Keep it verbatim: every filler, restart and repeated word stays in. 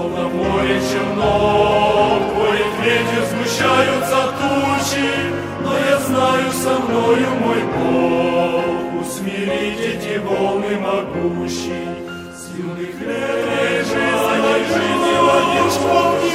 Словно море черно, воет ветер, сгущаются тучи, но я знаю, со мною мой Бог усмирить эти волны могущий. С юных лет жизни, жизни водишь